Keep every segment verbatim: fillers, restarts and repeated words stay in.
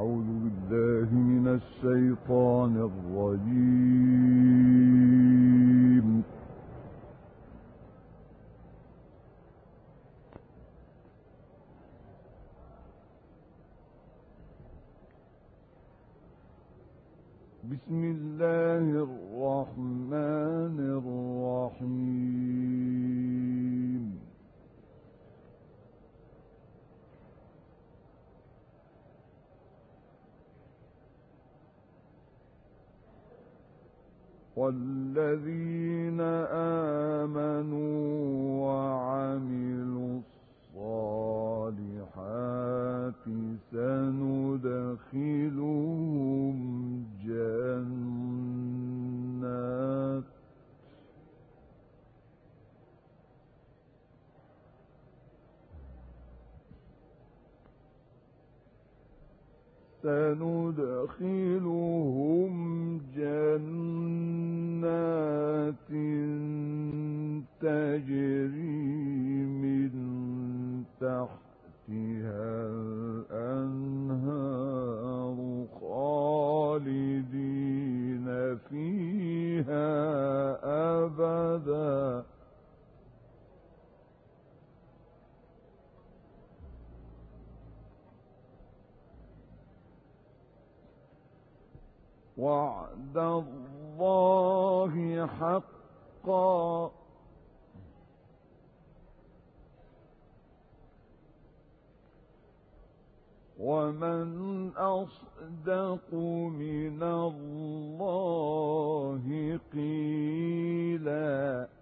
أعوذ بالله من الشيطان الرجيم. بسم الله الرحمن الرحيم. والذين آمنوا وعملوا الصالحات سندخلهم جنات سندخلهم جنات تجري من تحتها الأنهار خالدين فيها أبدا وعد الله حقا ومن أصدق من الله قيلا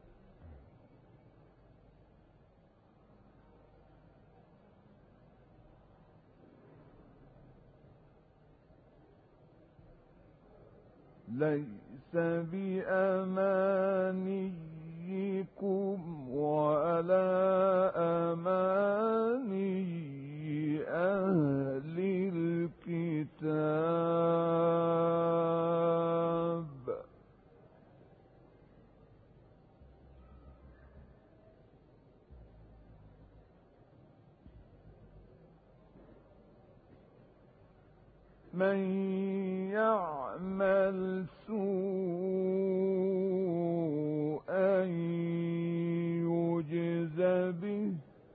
ليس بأمانيكم ولا أماني أهل الكتاب من يعمل سوءا يجز به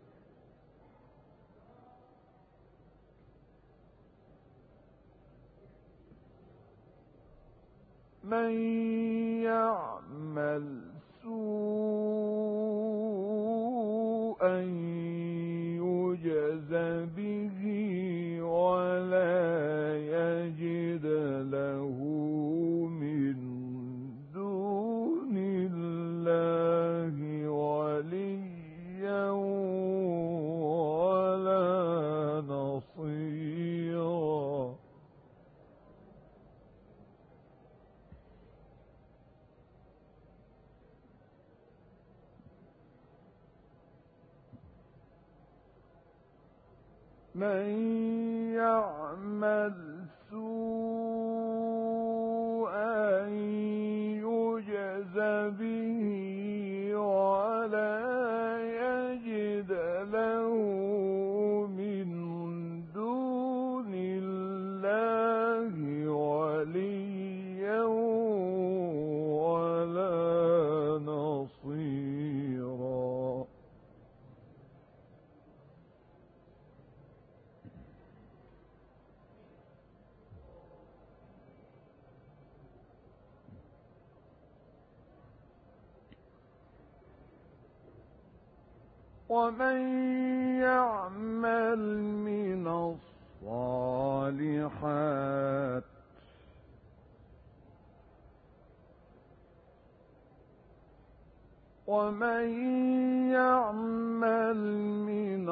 من يعمل سوءا يجز به ولا يجد له من دون الله وليا ولا نصيرا من يعمل سوءا يجز به ولا يجد له من دون الله وليا ولا نصيرا ومن يعمل من الصالحات ومن يعمل من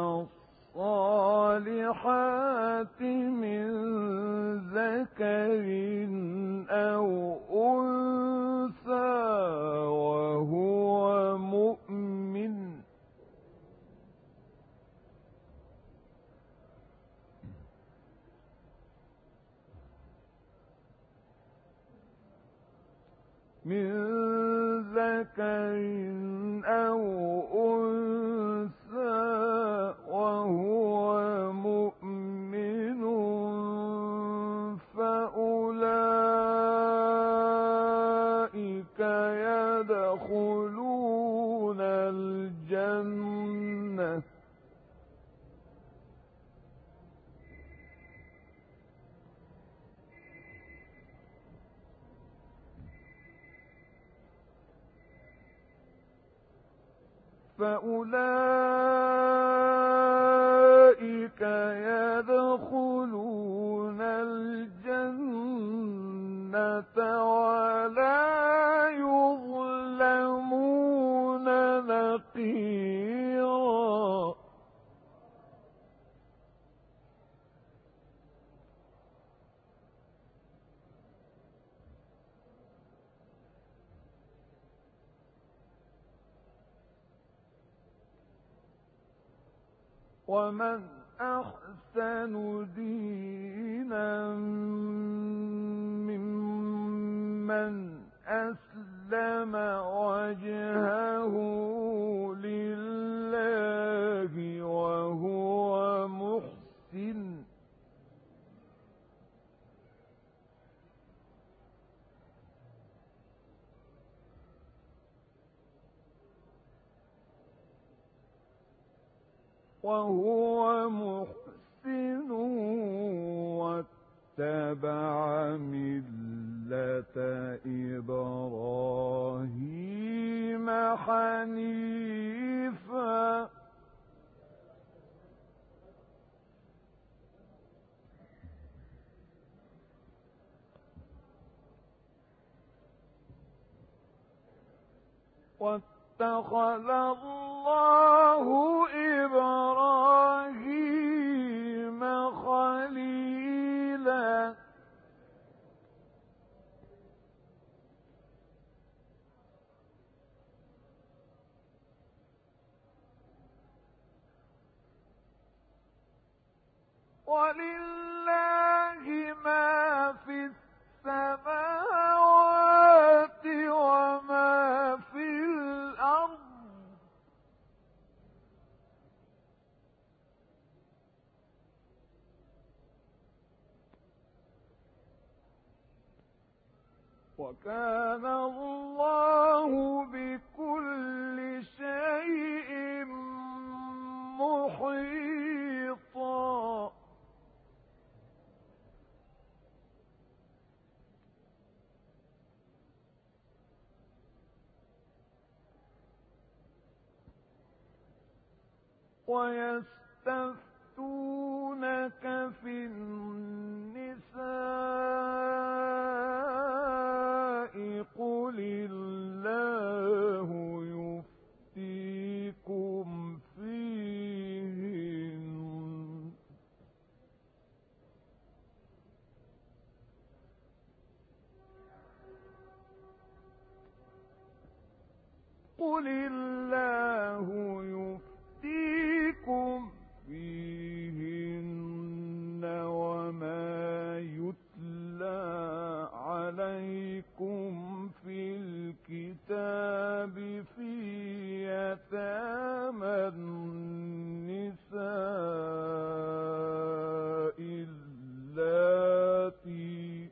الصالحات من ذكر أو أنثى وهو مؤمن من ذكر أو أنثى وهو مؤمن فأولئك يدخلون الجنة ولا يظلمون نقيرا. ومن أحسن دينا ممن أسلم وجهه لله وهو محسن وهو محسن واتبع ملة إبراهيم حنيفا واتخذ الله إبراهيم خليلا. ولله ما في السماوات وما في الأرض وكان الله بكل شيء محيطا. ويستفتونك في النساء قل الله يفتيكم فيهن قل الله يفتيكم فيهن وما يتلى عليكم في الكتاب في يتامى النساء اللاتي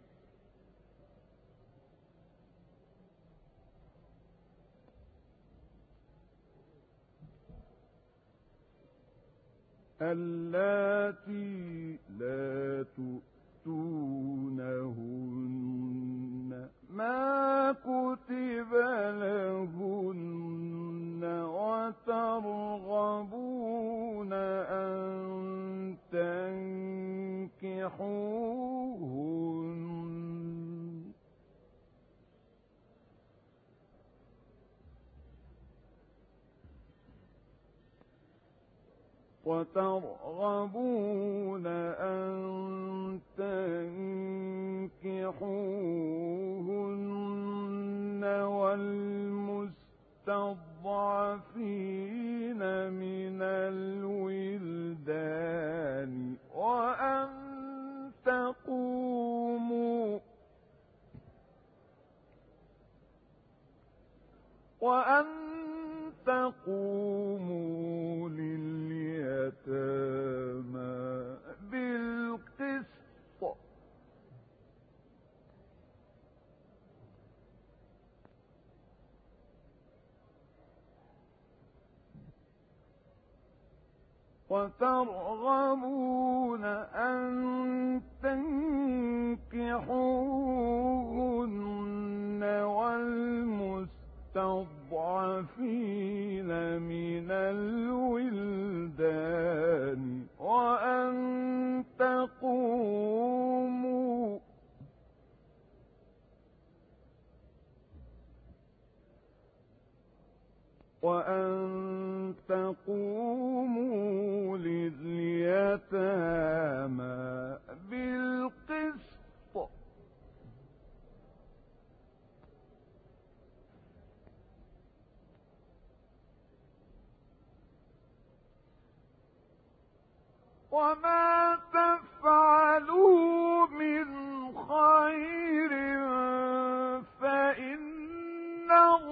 اللاتي لا تؤتونهن ما كتب لهن وترغبون أن تنكحوهن وترغبون أن تنكحوهن والمستضعفين من الولدان وأن تقوموا وأن تقوموا لليتامى بالقسط وترغبون أن تنكحوهن والمستضعفين من وما تفعلوا من خير فإن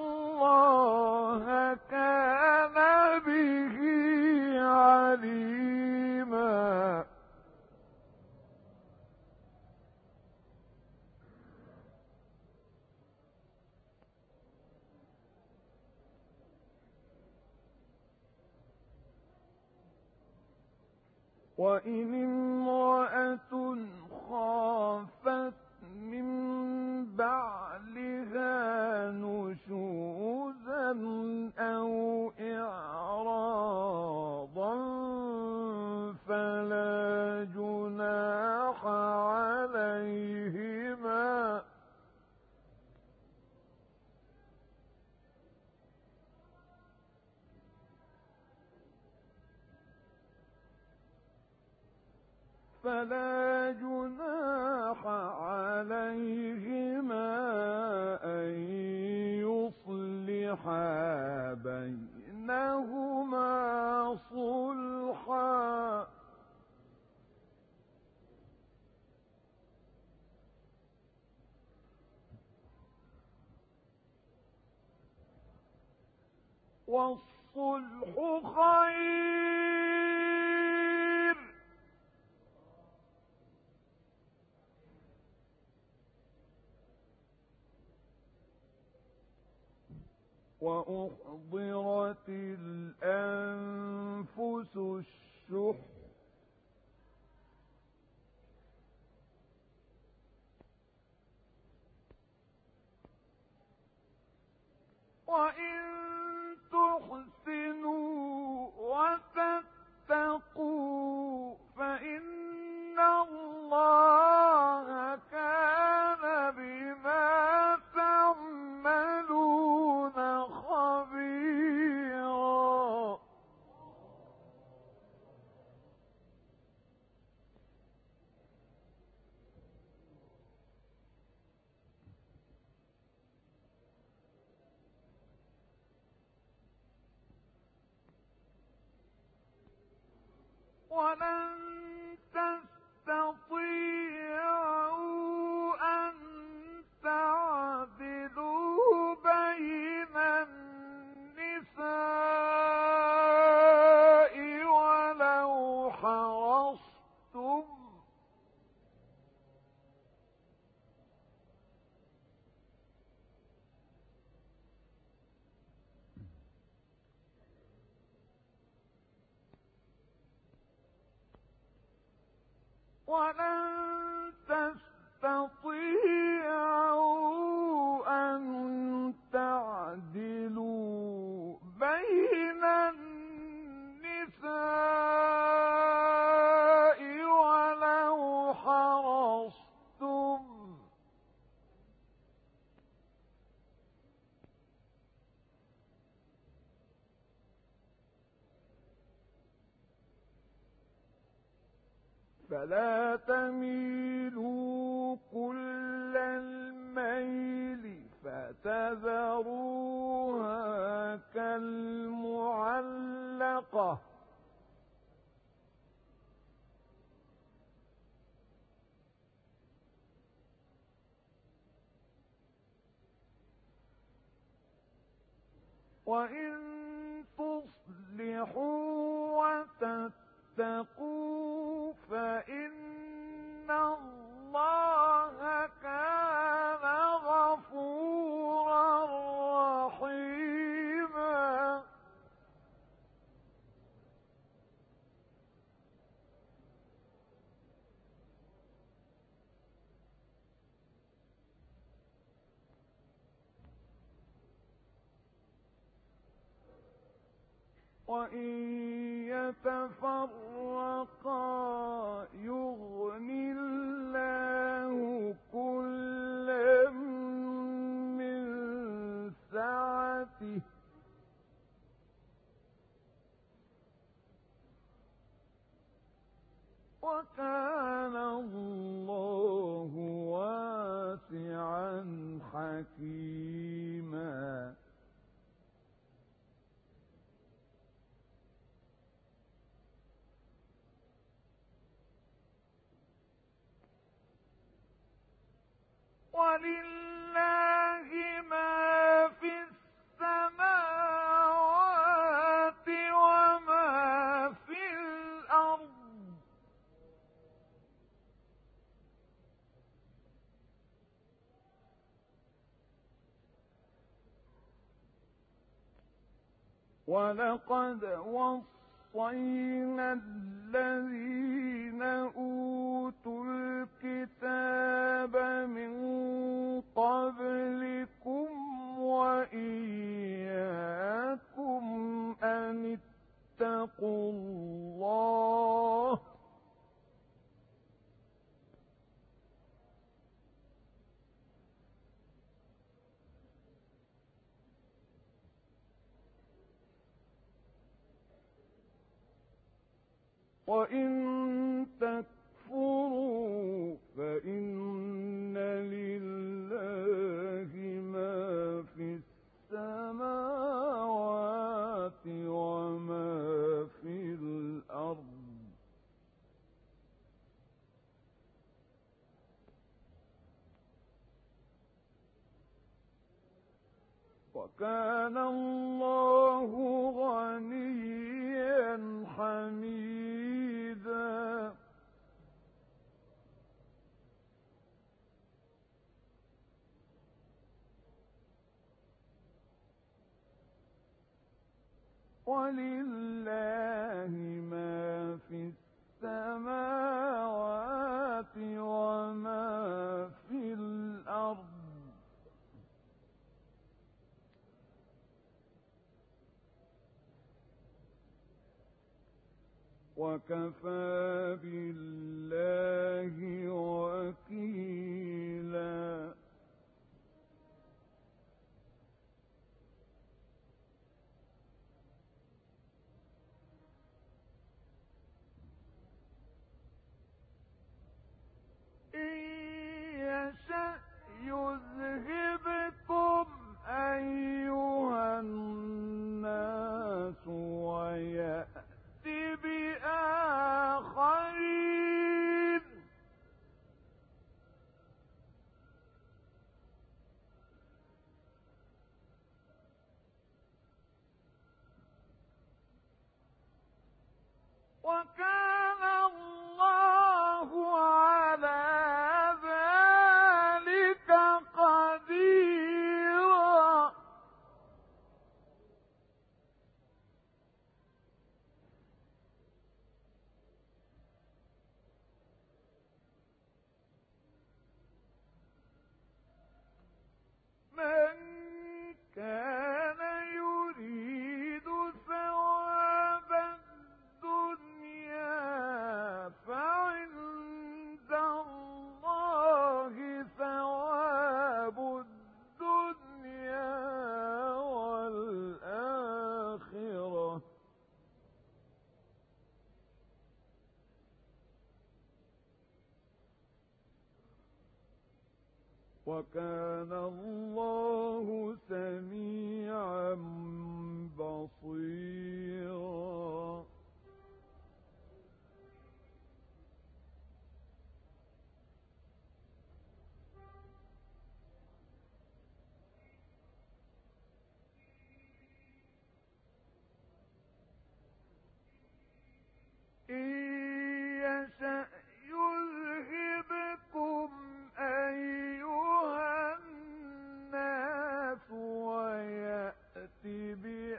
الله كان به عليما. وإن امرأة خافت من بعلها نشوزا أو إعراضا فلا جناح عليهما فلا جناح عليهما أن يصلحا بينهما صلحا والصلح خير وأحضرت الأنفس الشح وإن تحسنوا وتتقوا فإن الله كان بما تعملون خبيرا. ولن تستطيعوا أن تعدلوا بين النساء ولو حرصتم ولن تستطيعوا أن تعدلوا بين النساء ولو حرصتم فلا تميلوا كل الميل فتذروها كالمعلقة وإن تصلحوا وتتقوا فإن الله كان غفورا رحيما. وإن يتفرقا يغن الله كلا من سعته وكان الله واسعا حكيما. ولله ما في السماوات وما في الأرض ولقد وصينا الذين أوتوا الكتاب من قبلكم وإياكم أن اتقوا الله وإن تكفروا فإن لله ما في السماوات وما في الأرض وكان الله غنيا حميدا ولله ما في السماوات وما في الأرض وكفى بالله وكيلا إن يشأ يذهبكم أيها الناس ويأتي بآخرين وكان الله على ذلك قديرا من كان يريد ثواب الدنيا فعند الله ثواب الدنيا والآخرة وكان الله سميعا بصيرا إن يشأ يذهبكم أيها الناس ويأتي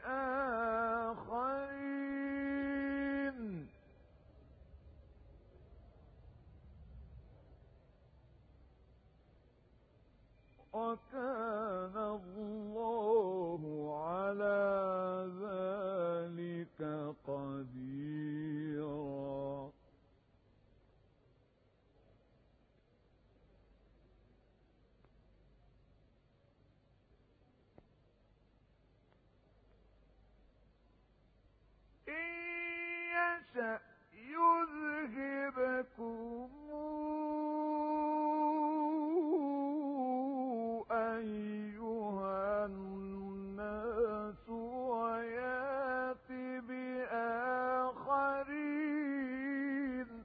بآخرين وكان الله على ذلك قديرا إن يشأ يذهبكم أيها الناس ويأتي بآخرين.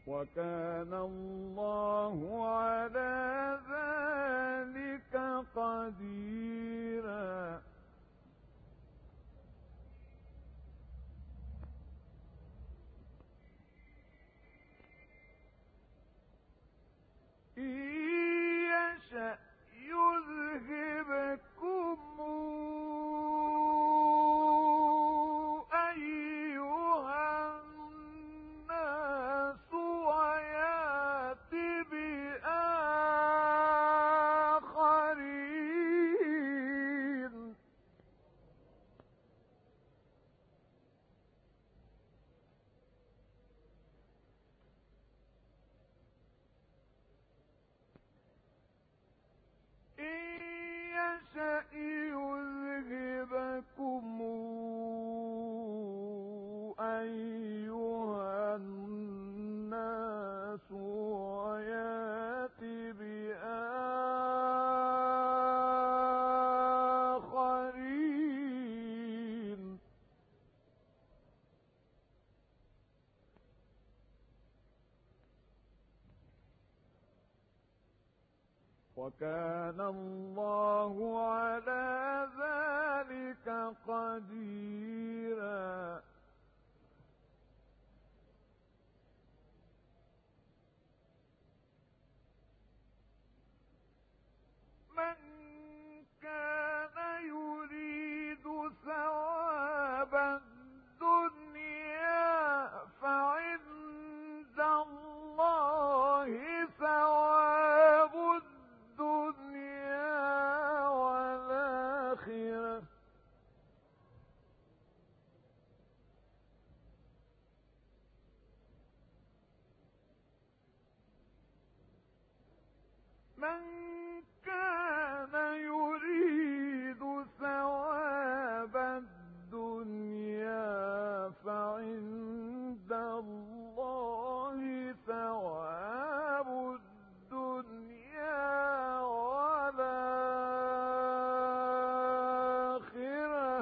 وكان الله على ذلك قديرا. إن يشأ يذهبكم أيها الناس ويأت بآخرين. إن يشأ يذهبكم أيها الناس ويأت بآخرين. وكان الله على ذلك قديرا. من كان يريد ثواب الدنيا فعند الله ثواب الدنيا والآخرة. من كان يريد ثواب الدنيا فعند الله ثواب الدنيا والآخرة.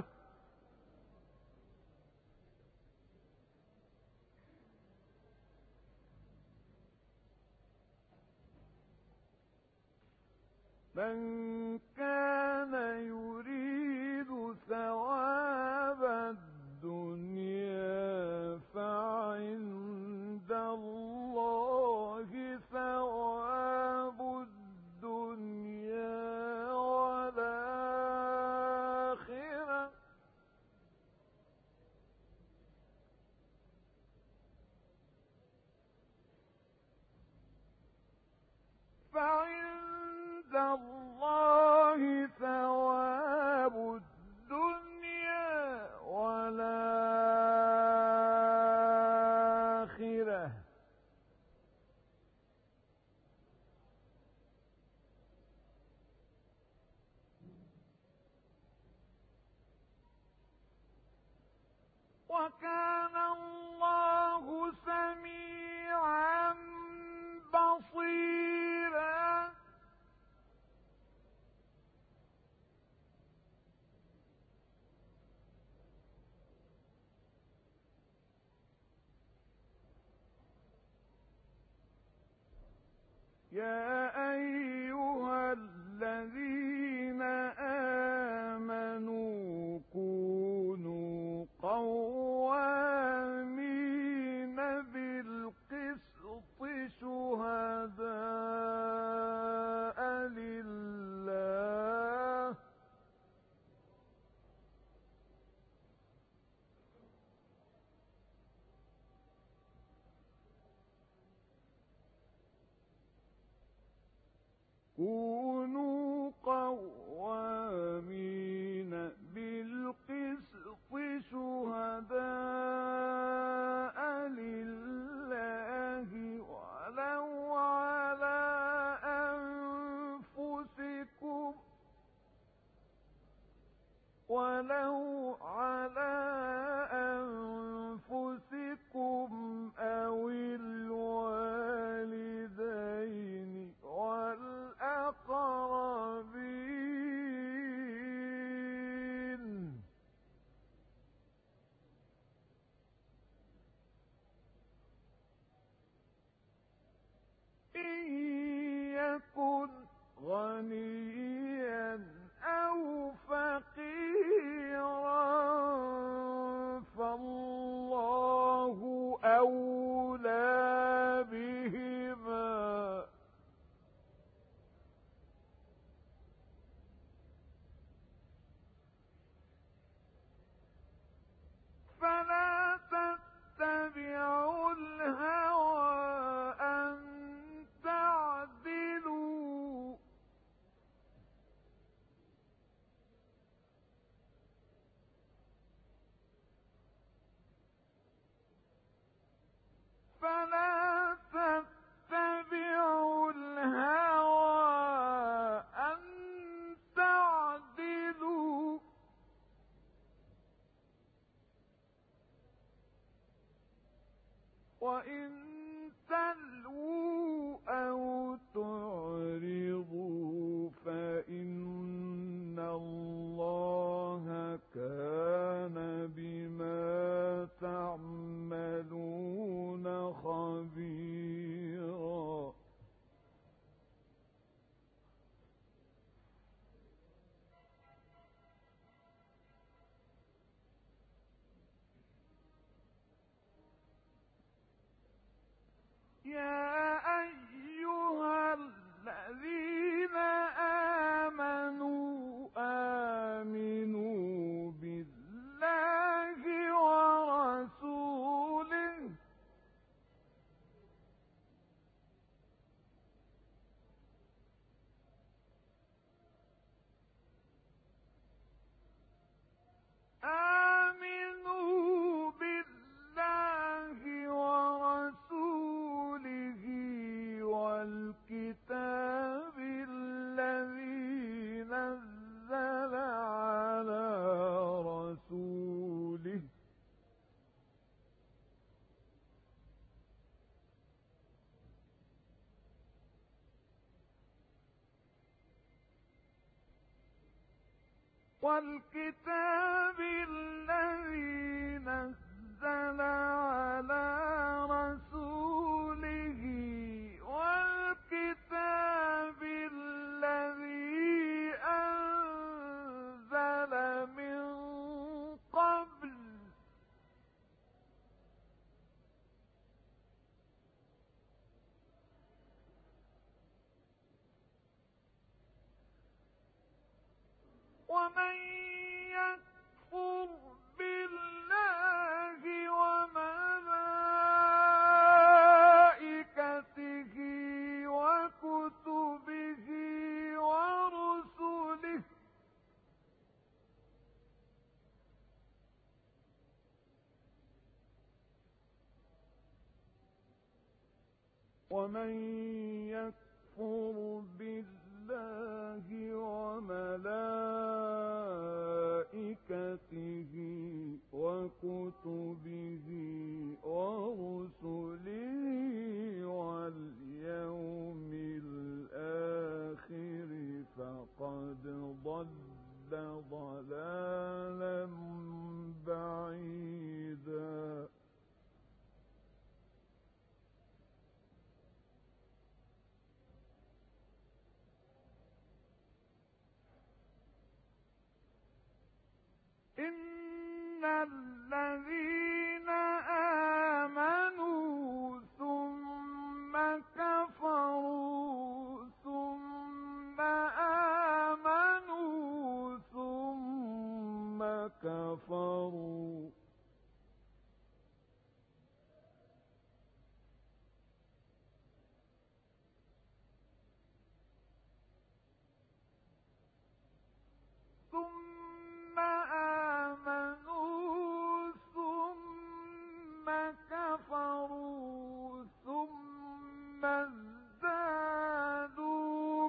من كان يريد ثواب الدنيا فعند الله ثواب الدنيا والآخرة. فعند الله ثواب الدنيا والآخرة. وكان الله سميعا بصيرا. يا أيها الذين آمنوا كونوا قوامين بالقسط شهداء لله كونوا قوامين بالقسط شهداء لله ولو على أنفسكم ولو على أنفسكم أو الوالدين والأقربين. يكن غنيا أو فقيرا فالله أولى بهما. فلا تتبعوا الهوى أن تعدلوا فلا تتبعوا الهوى أن تعدلوا وإن تلووا أو تعرضوا فإن الله كان بما تعملون خبيرا. يا أيها الذين آمنوا آمنوا بالله ورسوله آمنوا بالله ورسوله والكتاب الذي نزل على رسوله والكتاب الذي نزل على رسوله والكتاب الذي أنزل من قبل ومن يكفر بالله وملائكته وكتبه ورسله ومن يكفر بالله وملائكته وكتبه ورسله واليوم الآخر فقد ضل ضلالا بعيدا. إن الذين آمنوا ثم كفروا ثم آمنوا ثم كفروا ثم آمنوا ثم كفروا ثم ازدادوا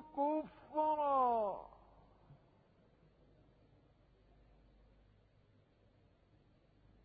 كفرا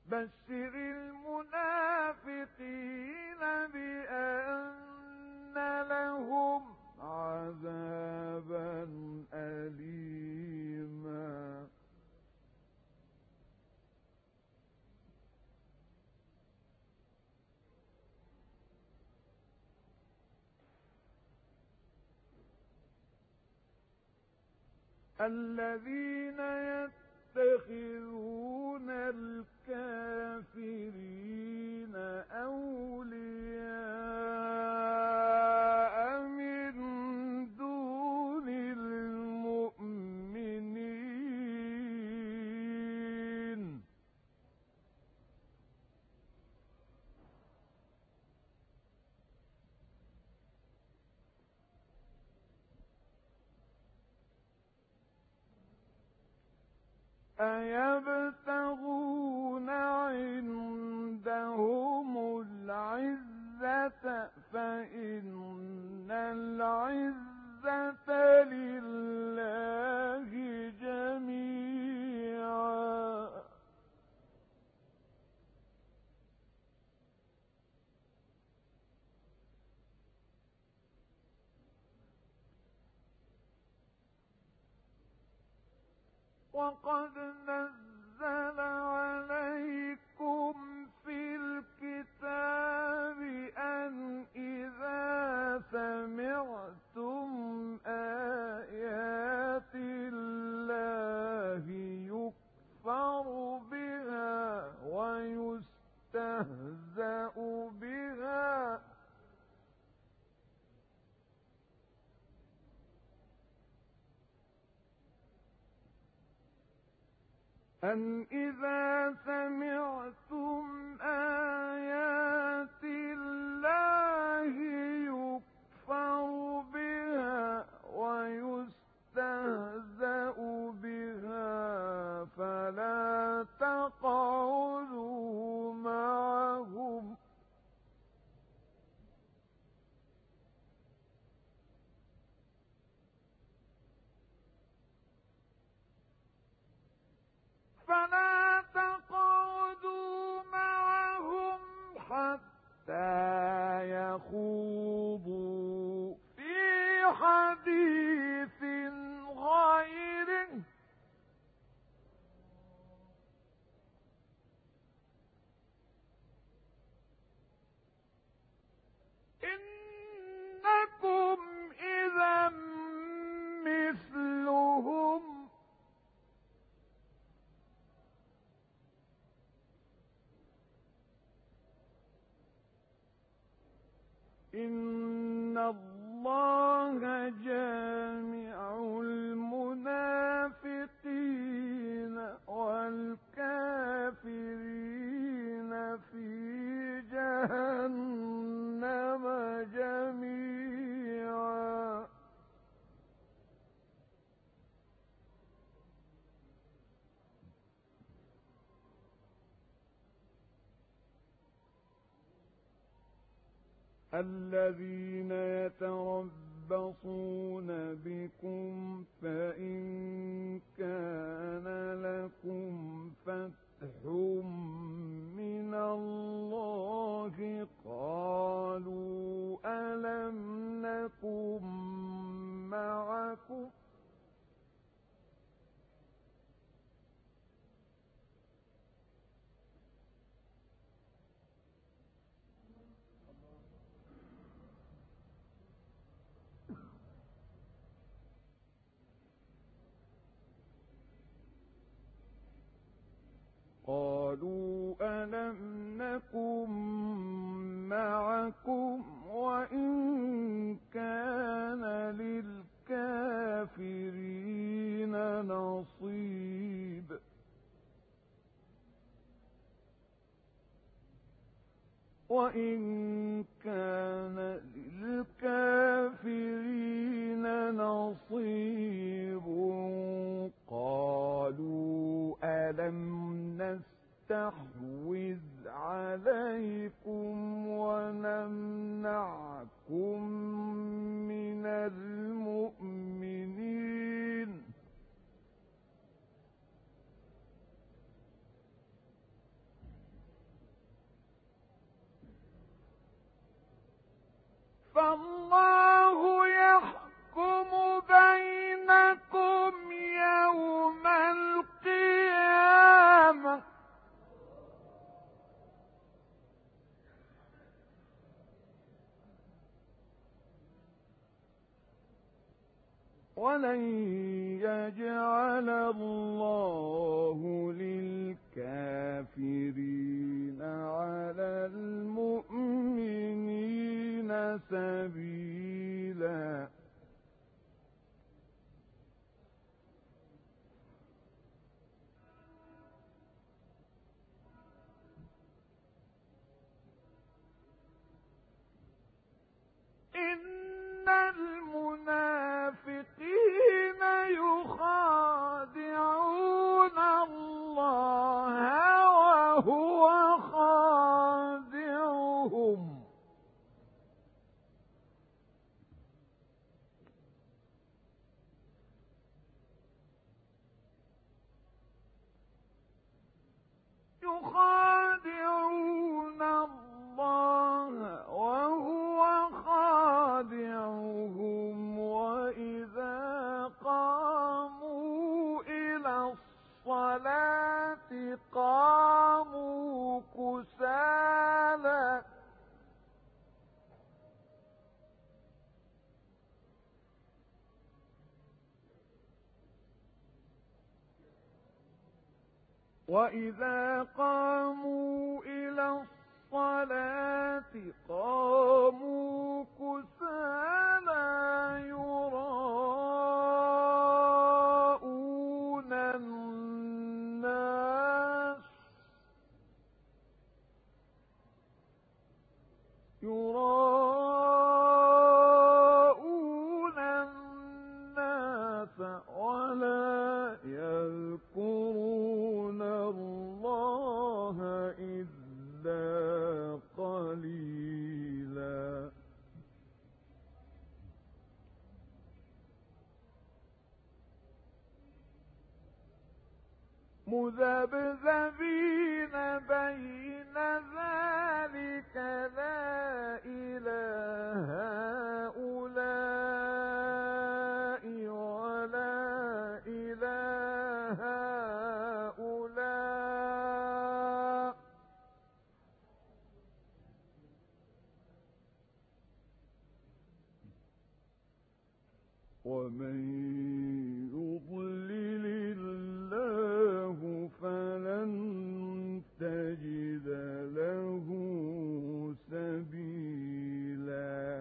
بشر المنافقين بأن لهم عذابا أليما. الذين يتخذون الكافرين أولياء من دون المؤمنين أيبتغون عندهم العزة فإن العزة لله جميعا. وقد نزل عليكم في الكتاب أن إذا سمعتم آيات الله يكفر بها ويستهزأ بها أن إذا سمعتم آيات الله يكفر بها ويستهزأ بها فلا تقعدوا معهم فلا تقعدوا معهم حتى يخوضوا في حديث غيره إنكم إذا مثلهم إن الله جامع المنافقين والكافرين في جهنم جميعا. الذين يتربصون بكم فإن كان لكم فتح من الله قالوا ألم نكن معكم قالوا ألم نكن معكم وإن كان للكافرين نصيب وإن كان للكافرين نصيب قالوا ألم نستحوذ عليكم ونمنعكم من المؤمنين ولن يجعل الله للكافرين على المؤمنين سبيلا. إن المنافقين يخادعون الله وهو خادعهم يخادعون الله وهو خادعهم وإذا قاموا إلى الصلاة قاموا كسالى وإذا قاموا إلى الصلاة قاموا كسالى يراءون الناس يراءون الناس ولا يذكرون الله إلا قليلا. مذبذبين بين ذلك لا إله هؤلاء ولا إله هؤلاء ومن يضلل الله فلن تجد له سبيلا.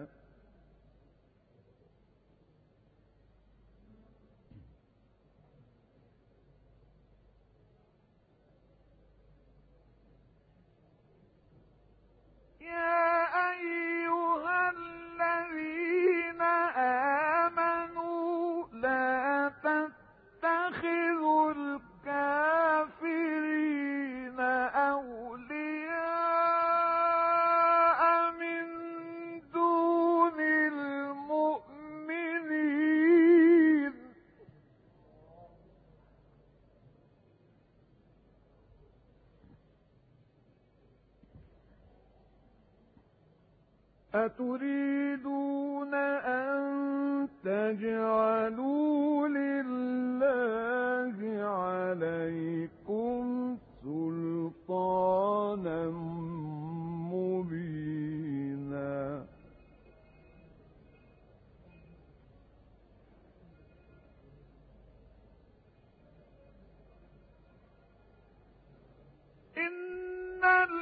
يا أيها الذين آمنوا لا تتخذوا الكافرين أولياء من دون المؤمنين أتريدون أن تجعلوا لله عليكم سلطانا مبينا. إن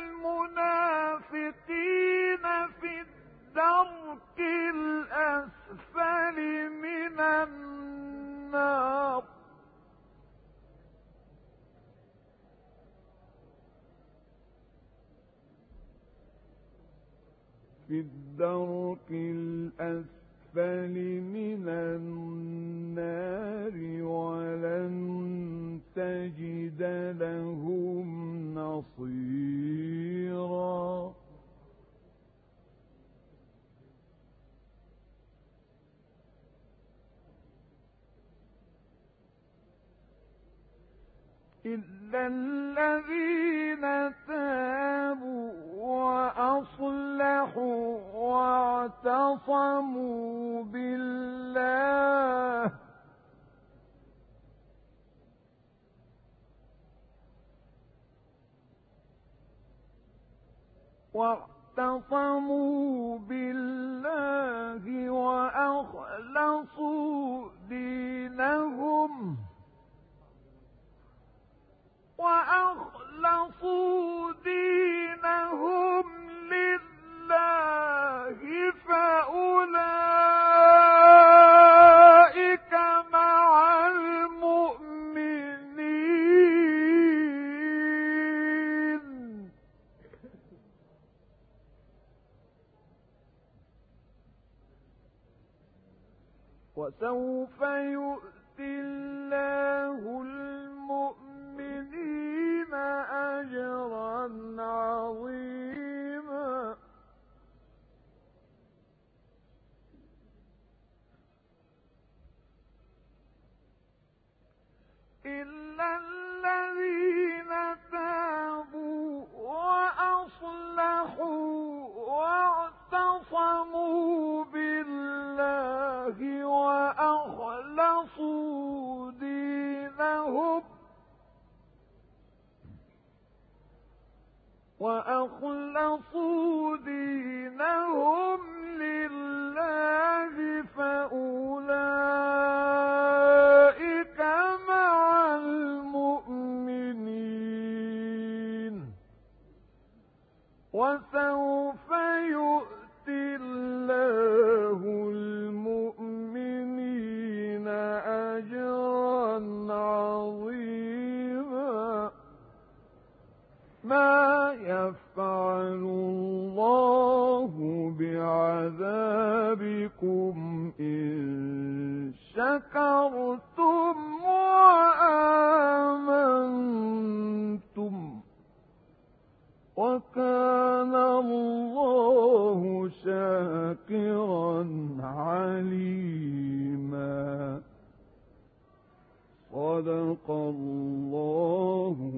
المنافقين في الدرك الأسفل من النار في الدرك الأسفل من النار ولن تجد لهم نصيرا. إلا الذين تابوا وأصلحوا واعتصموا بالله واعتصموا بالله وأخلصوا دينهم وسوف يؤتي الله المؤمنين أجرا عظيما. إلا الذين تابوا وأصلحوا واعتصموا بالله وأخلصوا دينهم وأخلصوا دينهم لله فأولئك مع المؤمنين. وسوف يؤتي الله المؤمنين أجرا عظيما. ما يفعل الله بعذابكم إن شكرتم وآمنتم وكان الله شاكرا عليما. صدق الله